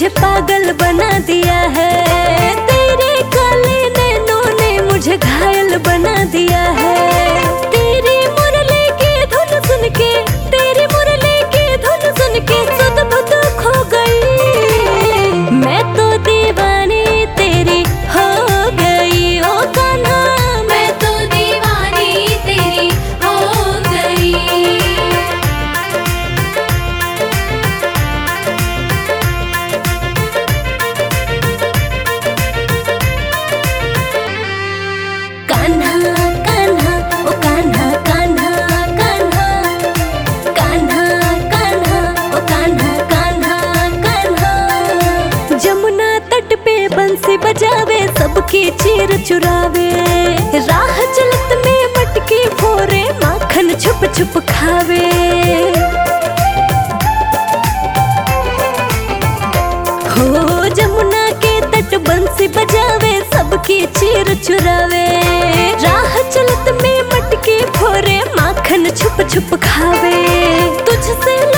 मुझे पागल बना दिया है। तेरे काले नैनों ने मुझे घायल बना दिया है। तेरी मुरली की धुन सुन के, तेरी मुरली की धुन सुन के सुध बुध खो गई। मैं तो दीवानी तेरी हो गई ओ कान्हा, मैं तो दीवानी तेरी हो गई। कान्हा कान्हा ओ कान्हा कान्हा कान्हा, कान्हा कान्हा ओ कान्हा कान्हा कान्हा। जमुना तट पे बंसी बजावे, सबकी चीर चुरावे। राह चलत में मटकी फोरे, माखन छुप छुप खावे। हो जमुना के तट बंसी बजावे, सबकी चीर चुरावे। राह चलत में मटकी फोरे, माखन छुप छुप खावे। तुझसे